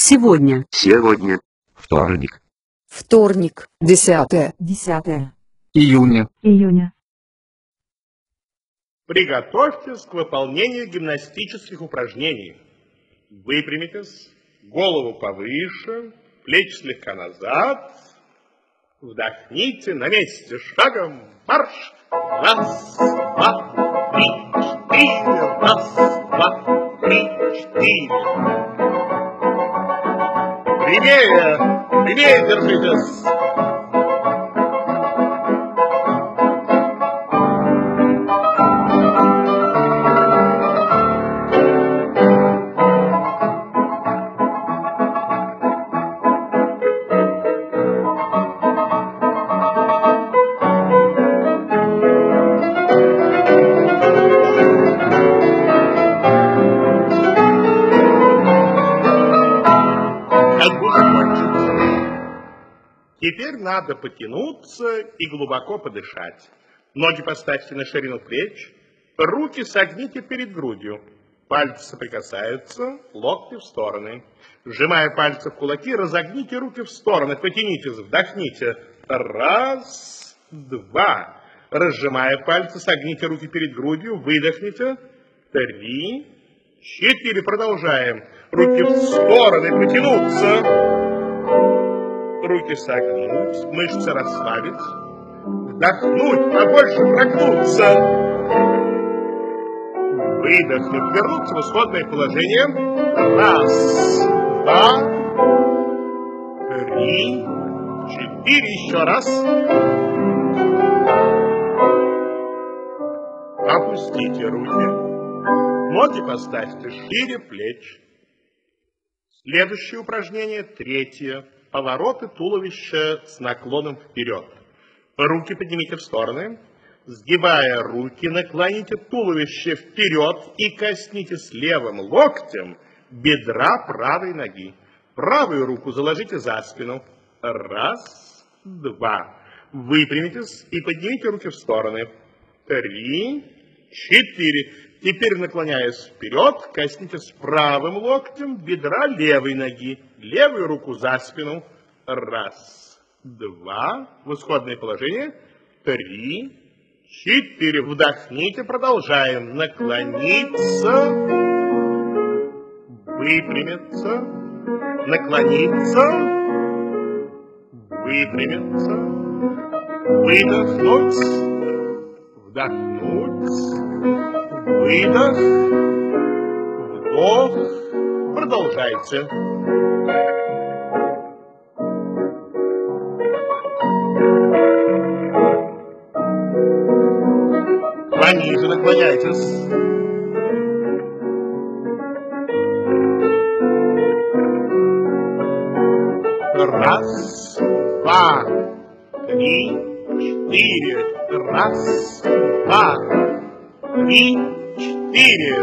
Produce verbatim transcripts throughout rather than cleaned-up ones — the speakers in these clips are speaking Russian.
Сегодня. Сегодня. Вторник. Вторник. Десятое. Десятое. Июня. Июня. Приготовьтесь к выполнению гимнастических упражнений. Выпрямитесь, голову повыше, плечи слегка назад. Вдохните на месте, шагом марш. Раз, два, три, четыре. Раз, два, три, четыре. Прямее, прямее держитесь. Теперь надо потянуться и глубоко подышать. Ноги поставьте на ширину плеч, руки согните перед грудью. Пальцы соприкасаются, локти в стороны. Сжимая пальцы в кулаки, разогните руки в стороны, потянитесь, вдохните. Раз, два. Разжимая пальцы, согните руки перед грудью, выдохните. Три, четыре. Продолжаем. Руки в стороны, потянуться. Руки согнуть, мышцы расслабить. Вдохнуть, побольше прогнуться. Выдохнуть, вернуться в исходное положение. Раз, два, три, четыре. Еще раз. Опустите руки. Ноги поставьте шире плеч. Следующее упражнение, третье. Повороты туловища с наклоном вперед. Руки поднимите в стороны. Сгибая руки, наклоните туловище вперед и коснитесь левым локтем бедра правой ноги. Правую руку заложите за спину. Раз, два. Выпрямитесь и поднимите руки в стороны. Три, четыре. Теперь, наклоняясь вперед, коснитесь правым локтем бедра левой ноги. Левую руку за спину. Раз, два. В исходное положение. Три, четыре. Вдохните, продолжаем. Наклониться. Выпрямиться. Наклониться. Выпрямиться. Выдохнуть. Вдохнуть. Выдох, вдох, продолжайте. Пониже наклоняйтесь. Раз, два, три, четыре. Раз, два, три, четыре.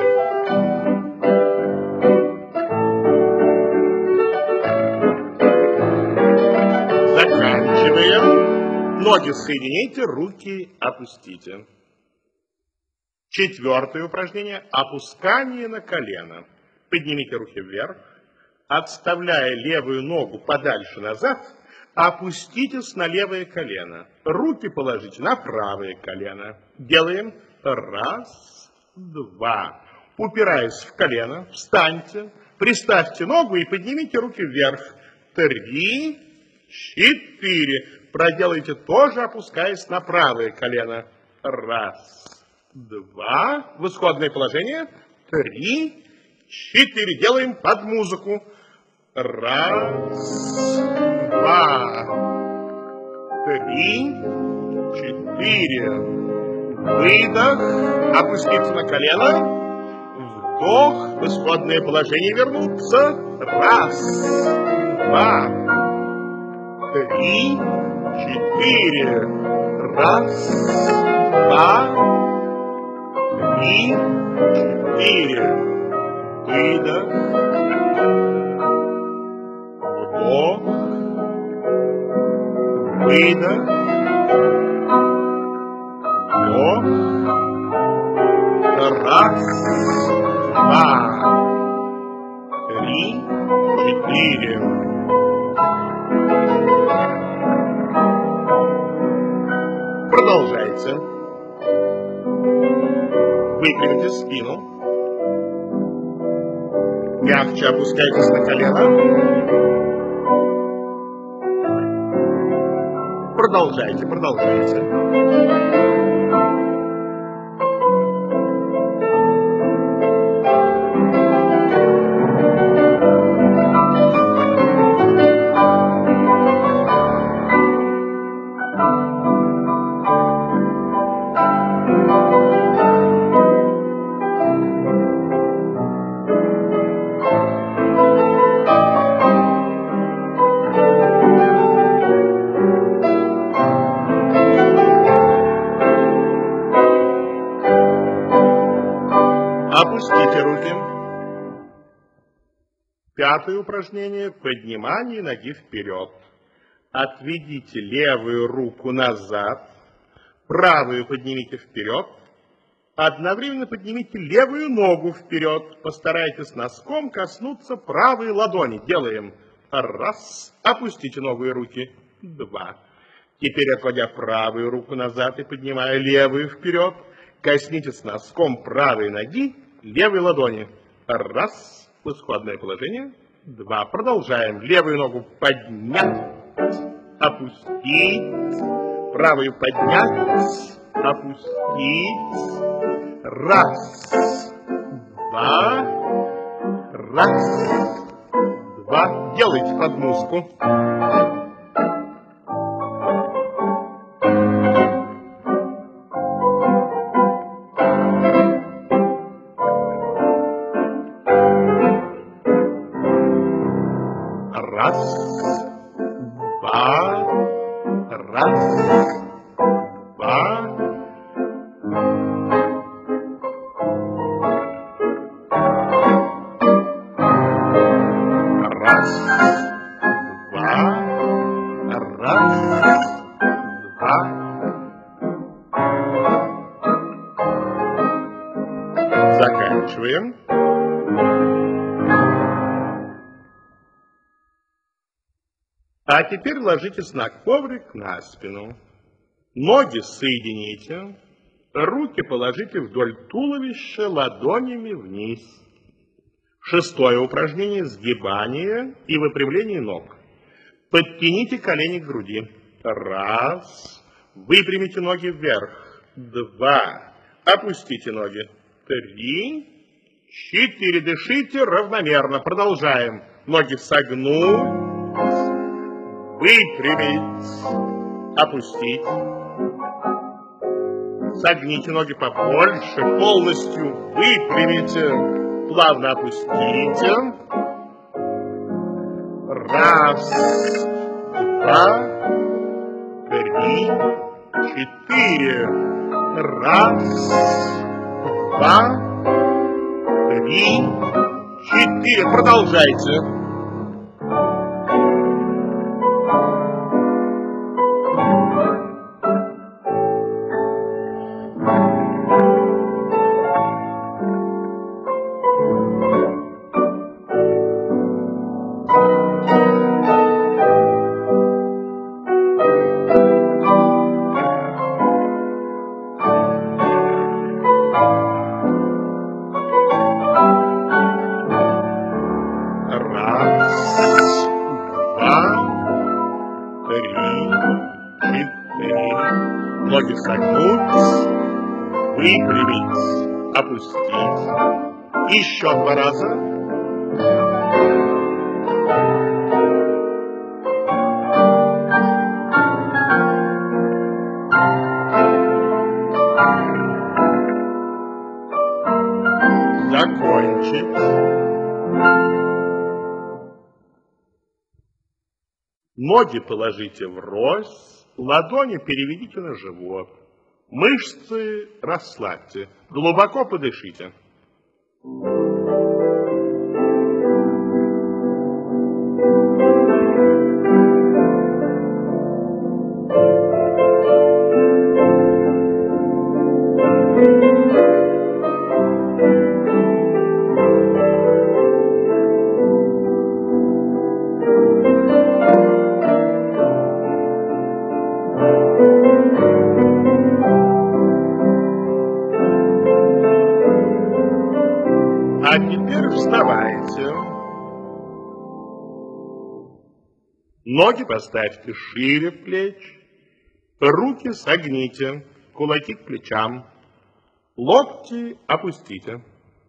Заканчиваем. Ноги соедините, руки опустите. Четвертое упражнение. Опускание на колено. Поднимите руки вверх. Отставляя левую ногу подальше назад, опуститесь на левое колено. Руки положите на правое колено. Делаем. Раз, два. Упираясь в колено, встаньте, приставьте ногу и поднимите руки вверх. Три, четыре. Проделайте тоже, опускаясь на правое колено. Раз, два. В исходное положение. Три, четыре. Делаем под музыку. Раз, два, три, четыре. Выдох, опуститься на колено, вдох, в исходное положение вернуться. Раз, два, три, четыре. Раз, два, три, четыре. Выдох, вдох, выдох. Раз, два, три, четыре. четыре. Продолжайте. Выпрямите спину. Мягче опускайтесь на колено. Продолжайте, продолжайте. Опустите руки. Пятое упражнение. Поднимание ноги вперед. Отведите левую руку назад. Правую поднимите вперед. Одновременно поднимите левую ногу вперед. Постарайтесь носком коснуться правой ладони. Делаем. Раз. Опустите ногу и руки. Два. Теперь, отводя правую руку назад и поднимая левую вперед, коснитесь носком правой ноги левой ладони. Раз. В исходное положение. Два. Продолжаем. Левую ногу поднять. Опустить. Правую поднять. Опустить. Раз. Два. Раз. Два. Делайте под музыку. Раз, два, раз, два. Раз, два, раз, два. Заканчиваем. А теперь ложитесь на коврик на спину. Ноги соедините. Руки положите вдоль туловища ладонями вниз. Шестое упражнение – сгибание и выпрямление ног. Подтяните колени к груди. Раз. Выпрямите ноги вверх. Два. Опустите ноги. Три. Четыре. Дышите равномерно. Продолжаем. Ноги согнуть. Выпрямить, опустить. Согните ноги побольше, полностью выпрямите, плавно опустите. Раз, два, три, четыре. Раз, два, три, четыре. Продолжайте. Ноги согнуть, выпрямить, опустить. Еще два раза. Закончить. Ноги положите врозь, ладони переведите на живот. Мышцы расслабьте, глубоко подышите. А теперь вставайте. Ноги поставьте шире плеч. Руки согните. Кулаки к плечам. Локти опустите.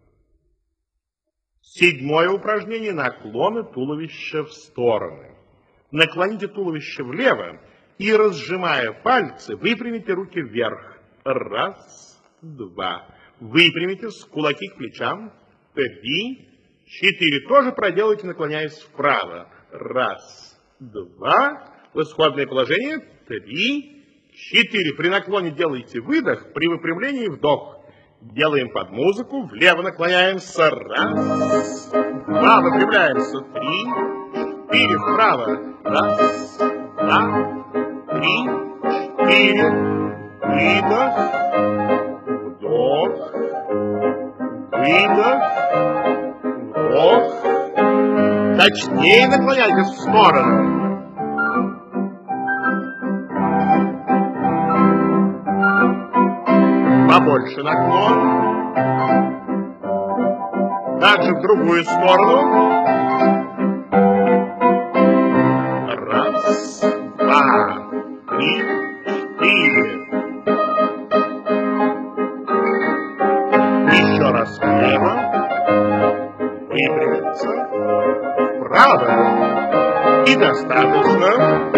Седьмое упражнение. Наклоны туловища в стороны. Наклоните туловище влево и, разжимая пальцы, выпрямите руки вверх. Раз, два. Выпрямитесь, кулаки к плечам. Три, четыре. Тоже проделайте, наклоняясь вправо. Раз, два. В исходное положение. Три, четыре. При наклоне делайте выдох, при выпрямлении вдох. Делаем под музыку. Влево наклоняемся. Раз, два. Выпрямляемся. Три, четыре. Вправо. Раз, два, три, четыре. Выдох. Вдох. Выдох. Вдох. Точнее наклоняйтесь в сторону. Побольше наклон. Также в другую сторону. Раз, два, три, четыре. Еще раз влево. Выпрямиться. Вправо. И достаточно.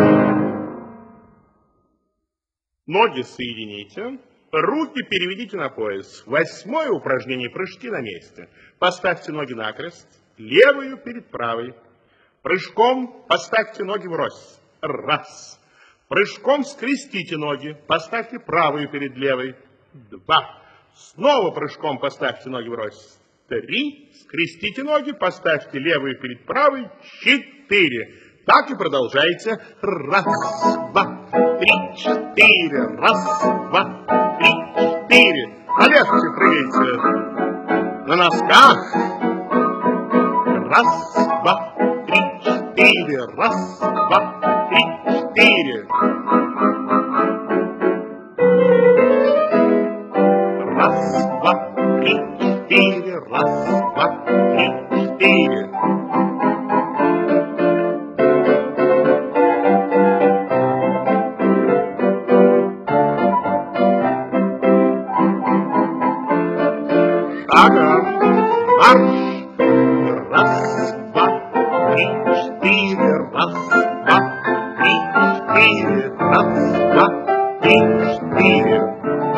Ноги соедините. Руки переведите на пояс. Восьмое упражнение. Прыжки на месте. Поставьте ноги накрест. Левую перед правой. Прыжком поставьте ноги врозь. Раз. Прыжком скрестите ноги. Поставьте правую перед левой. Два. Снова прыжком поставьте ноги врозь. Три. Скрестите ноги. Поставьте левую перед правой. Четыре. Так и продолжайте. Раз, два, три, четыре. Раз, два, три, четыре. А легче прыгайте. На носках. Раз, два, три, четыре. Раз, два, три, четыре. Раз, два, три, четыре. Раз, два, три, четыре. Шагом марш. Раз, два, три, четыре. Раз, два, три, четыре. Раз, два, три, четыре.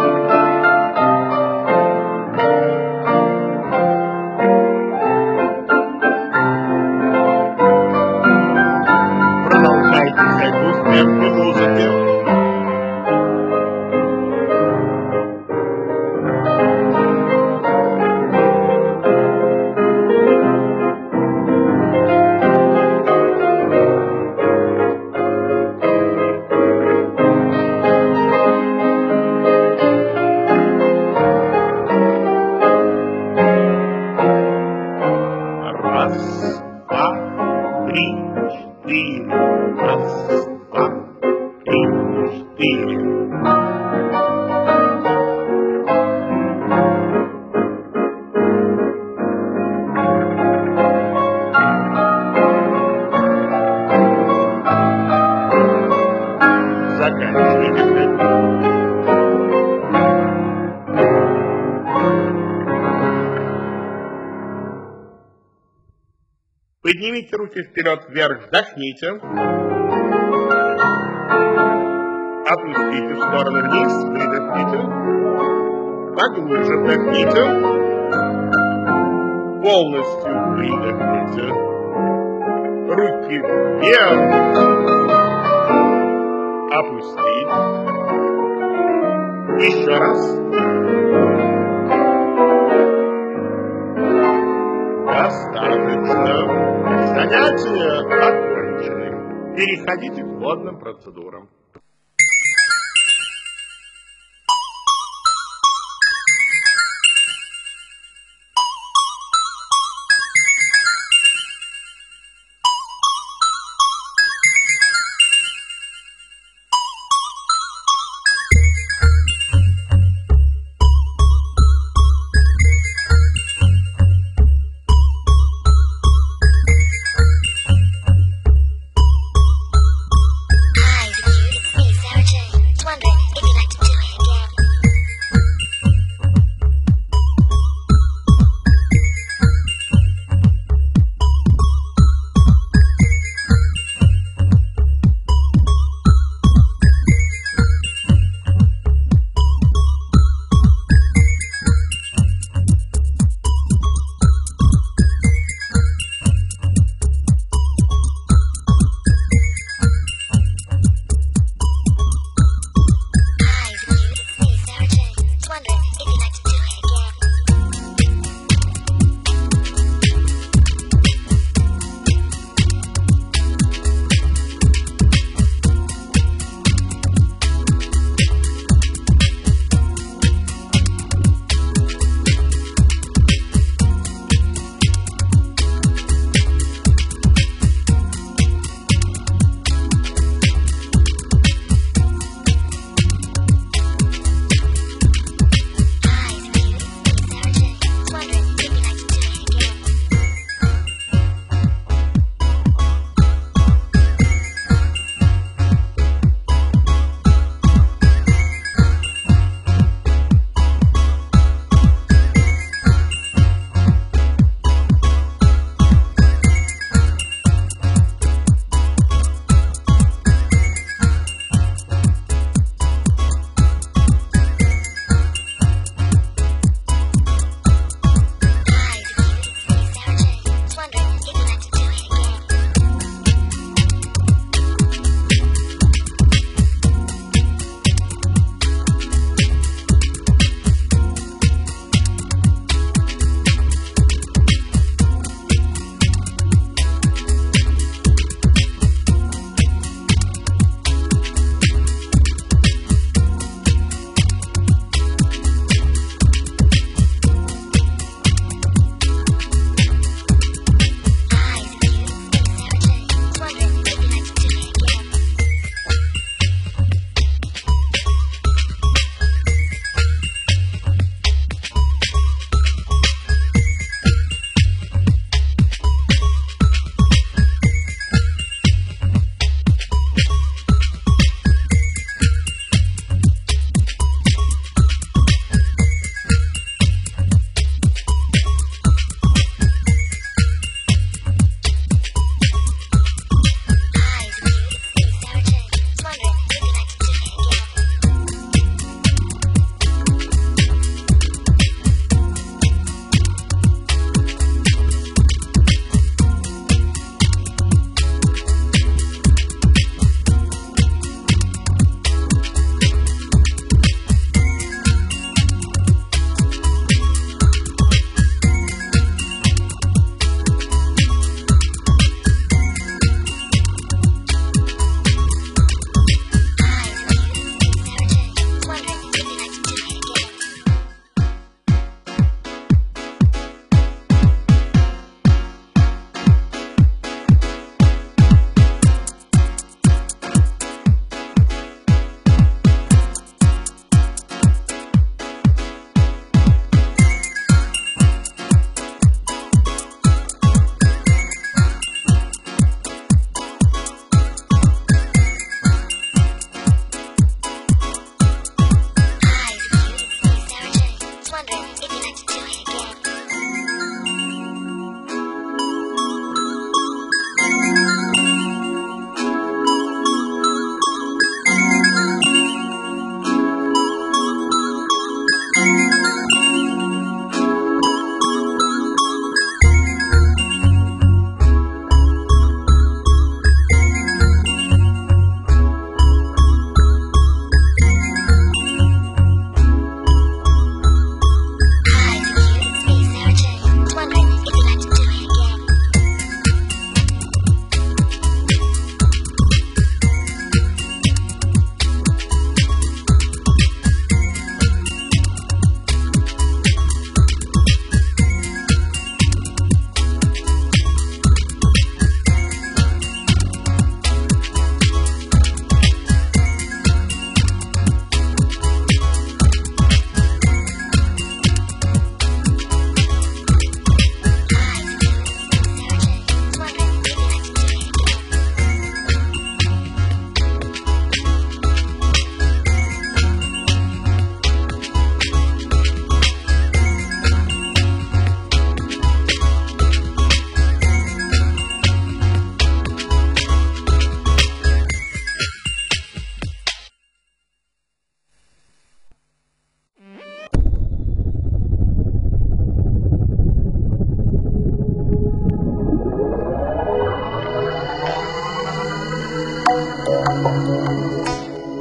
Продолжайте ходьбу в темпе музыки. Раз, два, три, четыре. Раз, два, три, четыре. Заканчивайте. Поднимите руки вперед, вверх, вдохните. Опустите в сторону вниз, выдохните. Поглубже вдохните. Полностью выдохните. Руки вверх. Опустить. Еще раз. Достаточно. Занятия окончены. Переходите к водным процедурам.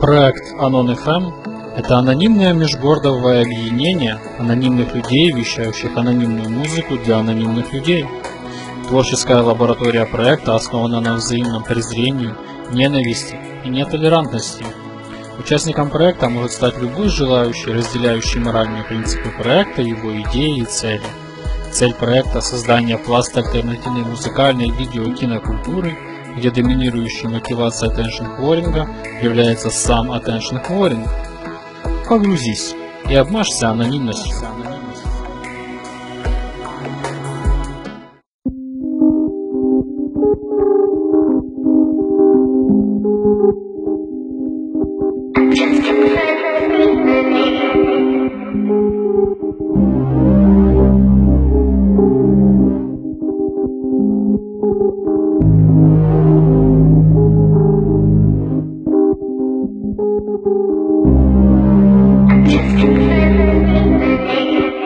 Проект Anon эф эм – это анонимное межгородовое объединение анонимных людей, вещающих анонимную музыку для анонимных людей. Творческая лаборатория проекта основана на взаимном презрении, ненависти и нетолерантности. Участником проекта может стать любой желающий, разделяющий моральные принципы проекта, его идеи и цели. Цель проекта – создание пласта альтернативной музыкальной, видео и кинокультуры, где доминирующей мотивацией attention-whoring является сам attention-whoring. Погрузись и обмажься анонимностью. Just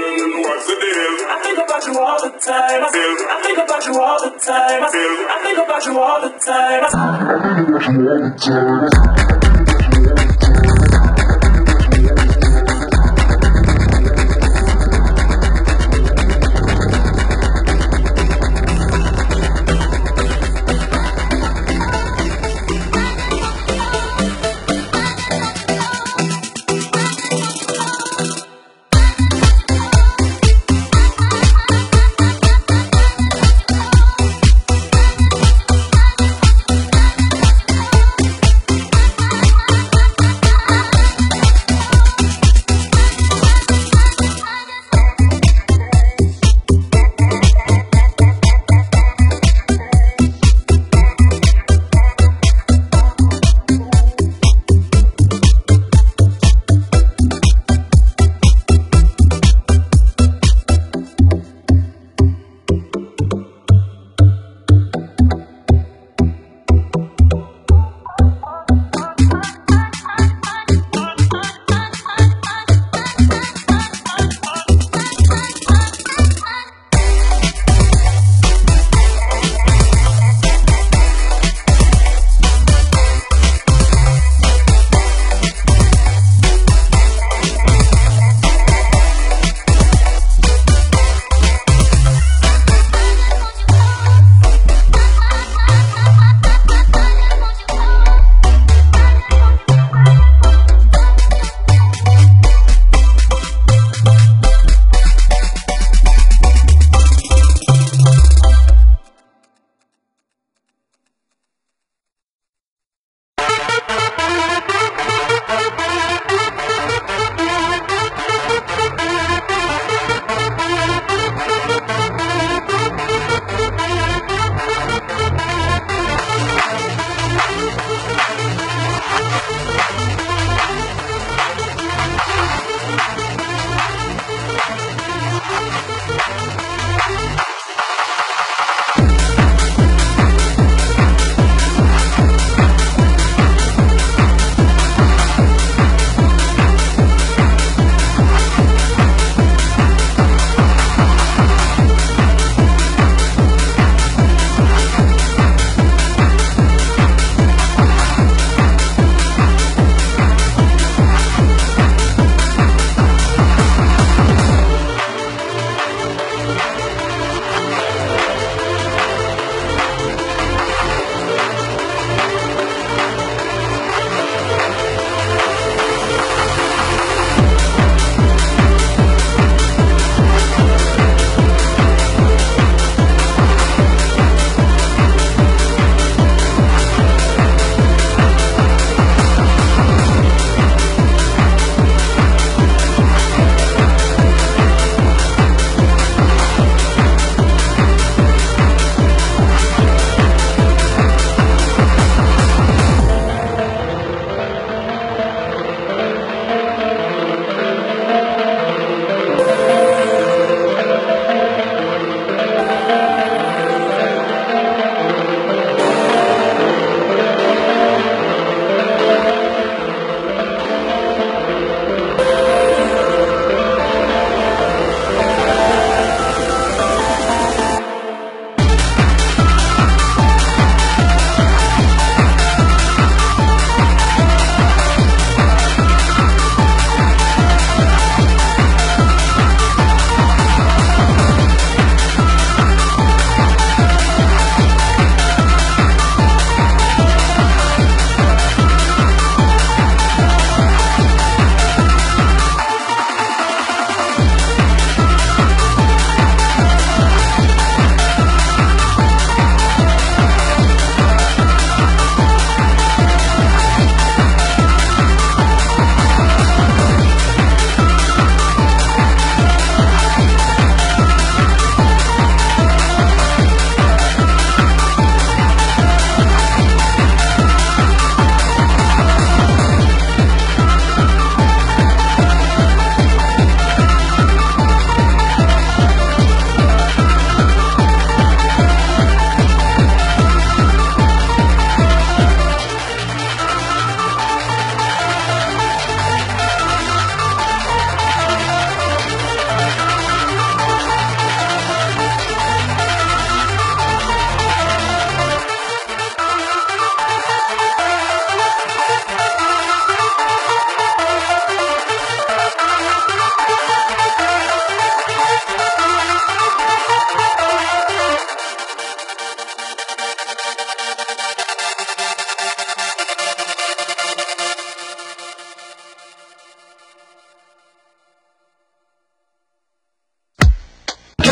What's the deal? I think about you all the time. I think about you all the time. I think about you all the time. I think about you all the time.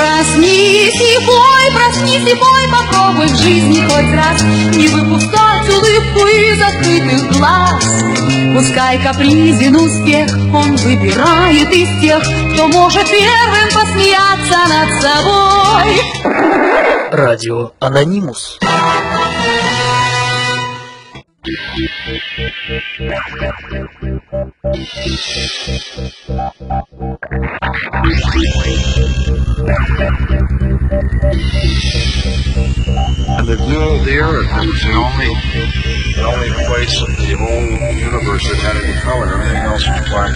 Проснись и пой, проснись и пой, попробуй в жизни хоть раз не выпускать улыбку из открытых глаз. Пускай капризен успех, он выбирает из тех, кто может первым посмеяться над собой. Радио Анонимус. And the blue of the earth was the only, the only place in the whole universe that had any color. Everything else was black.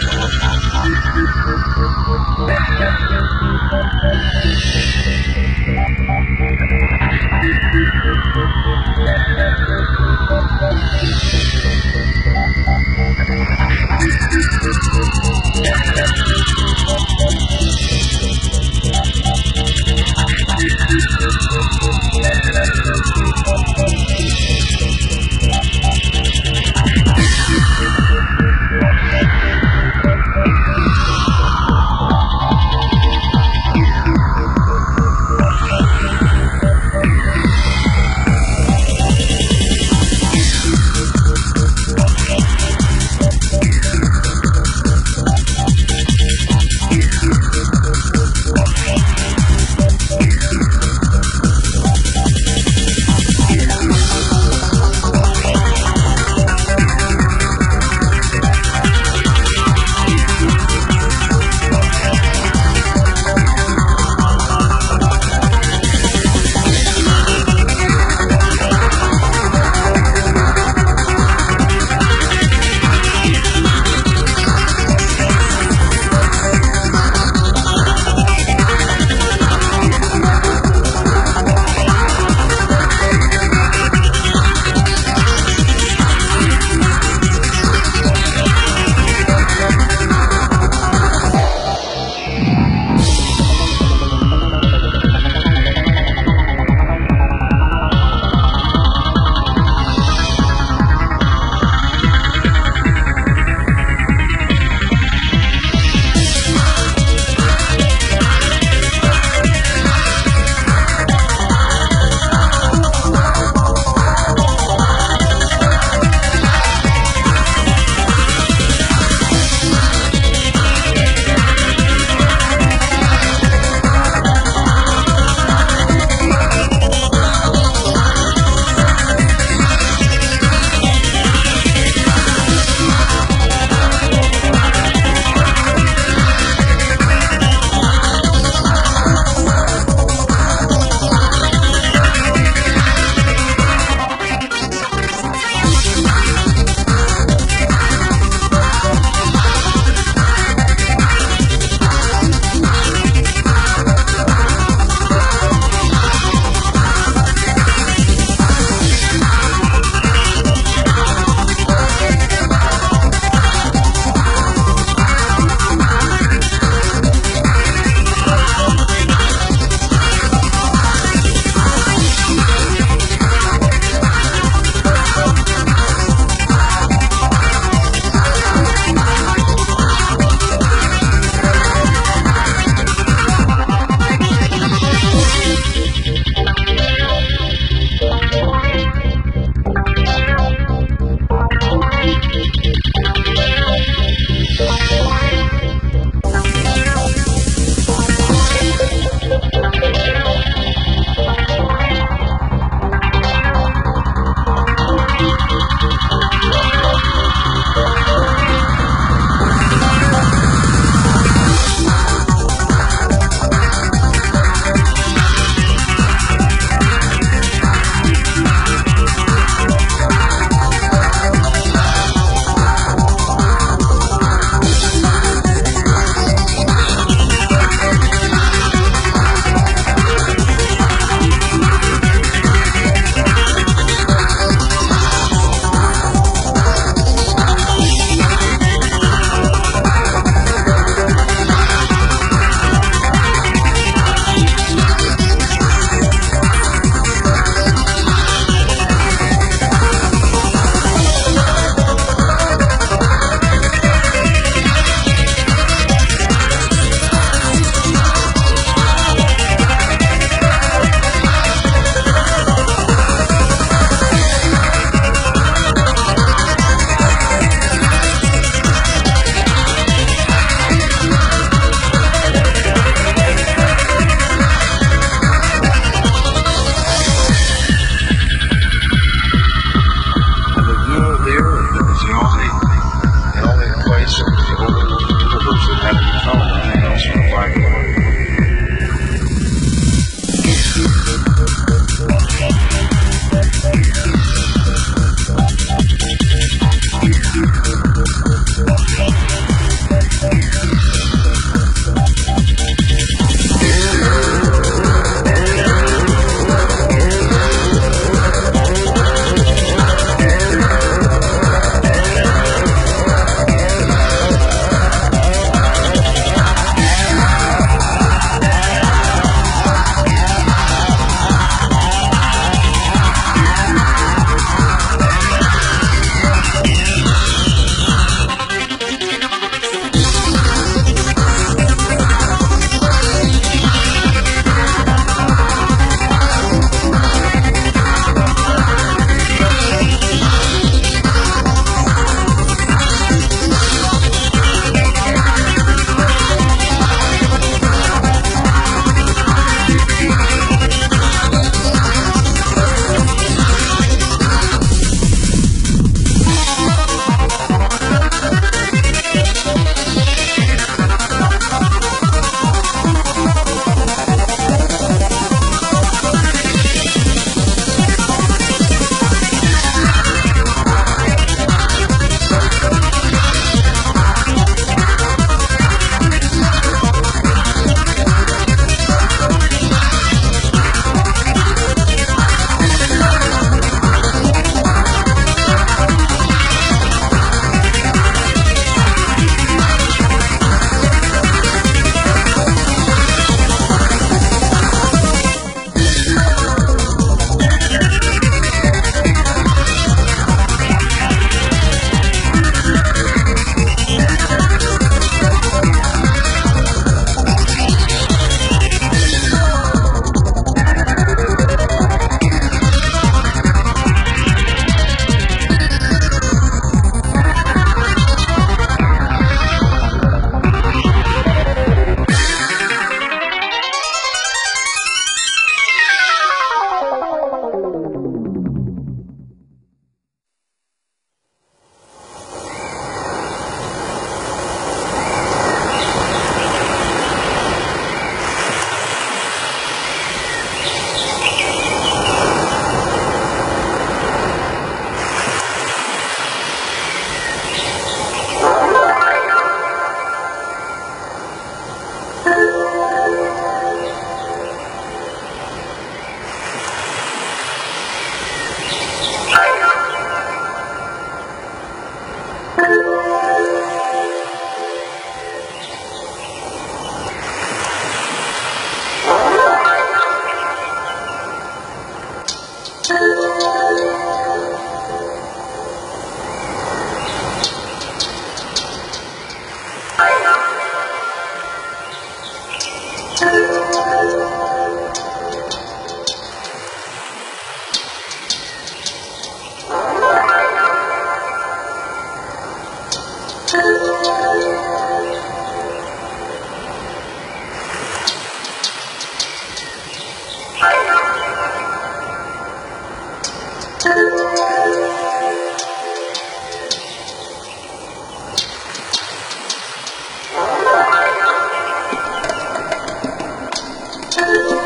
Thank you.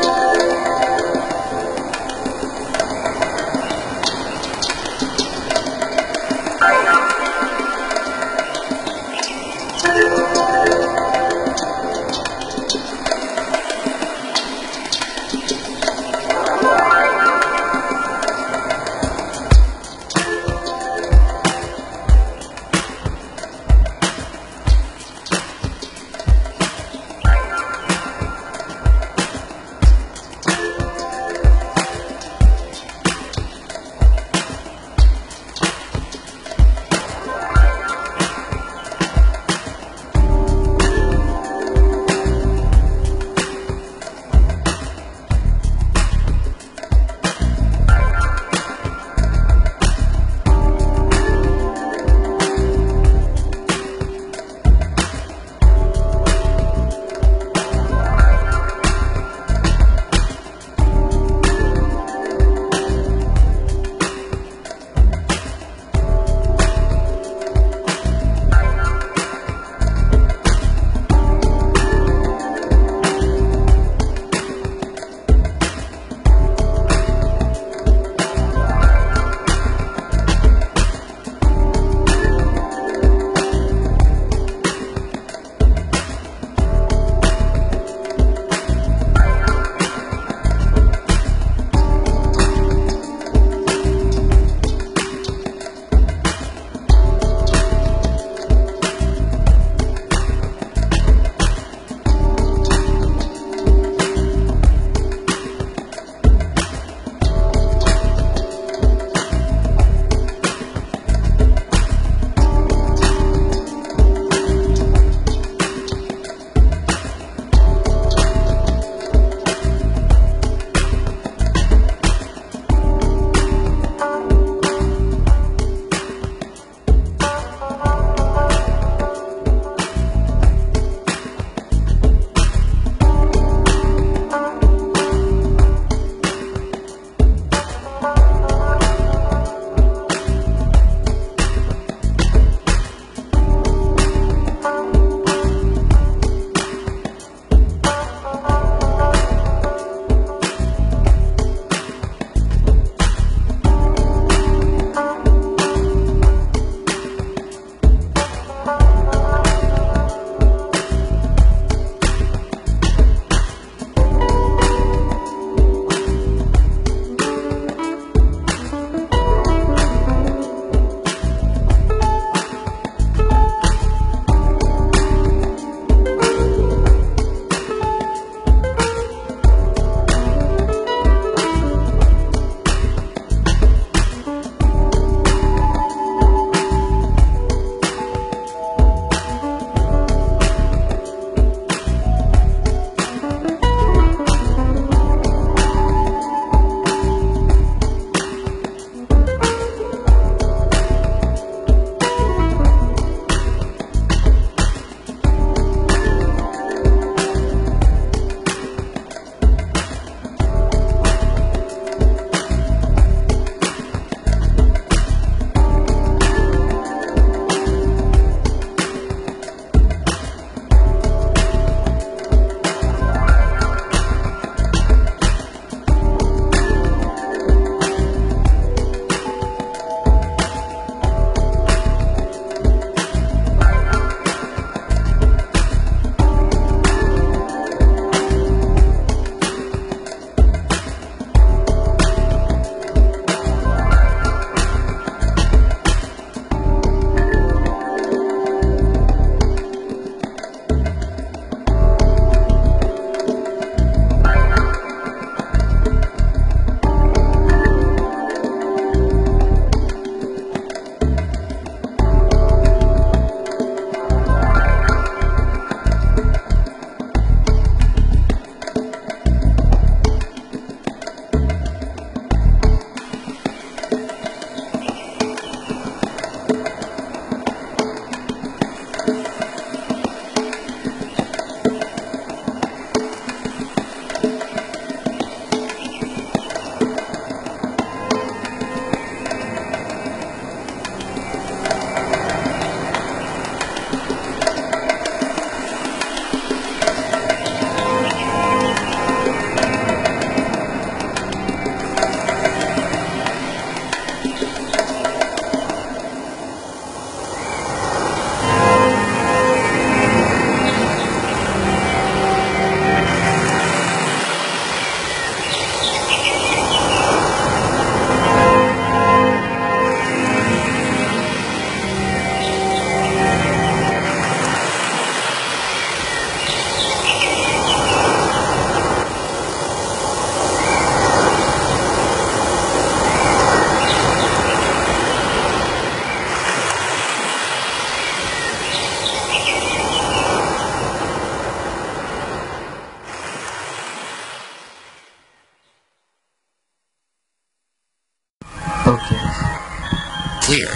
Сталкер. Clear.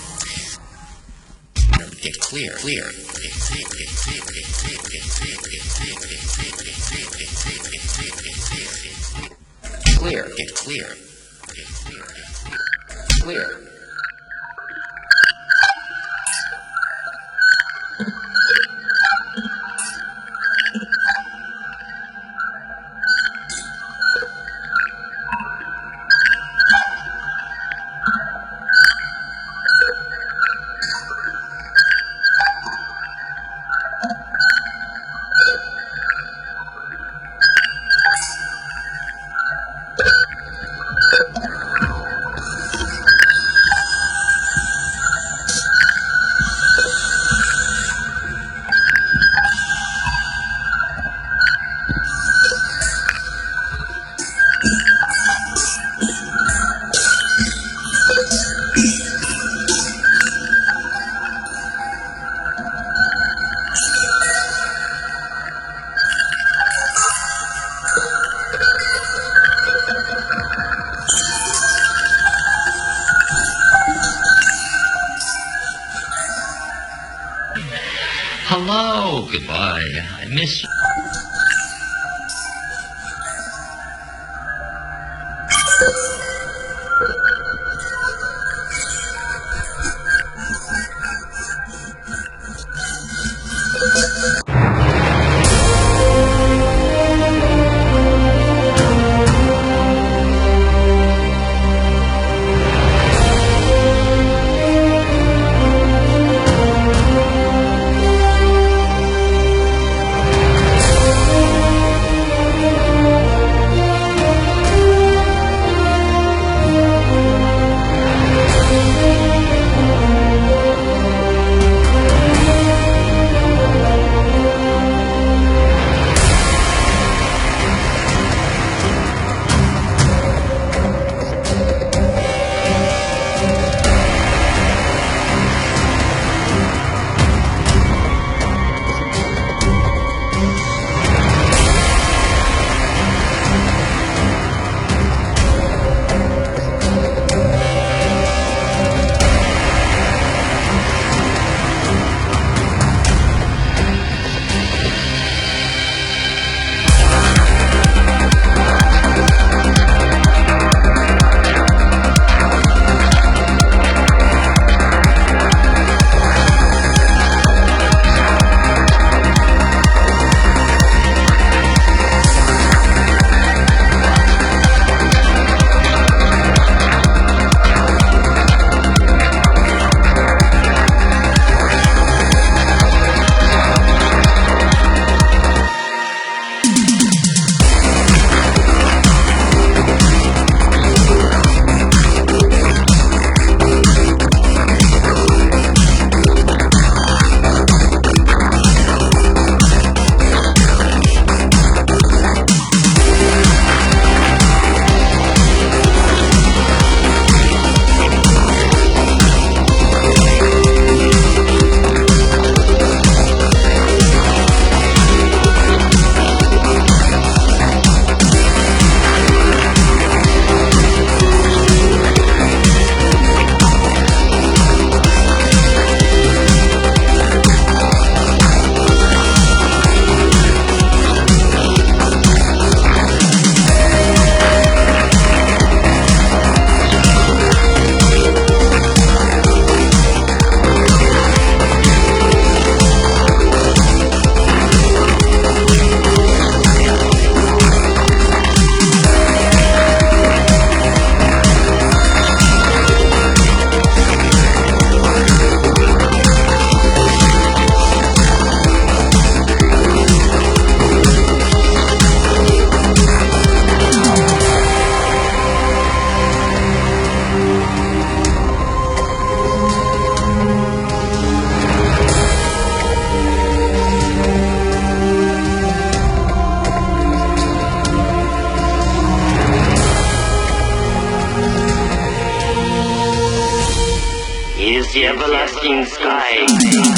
Get clear, clear. Clear, get clear. Clear. Hello, goodbye. I miss you. is the everlasting sky.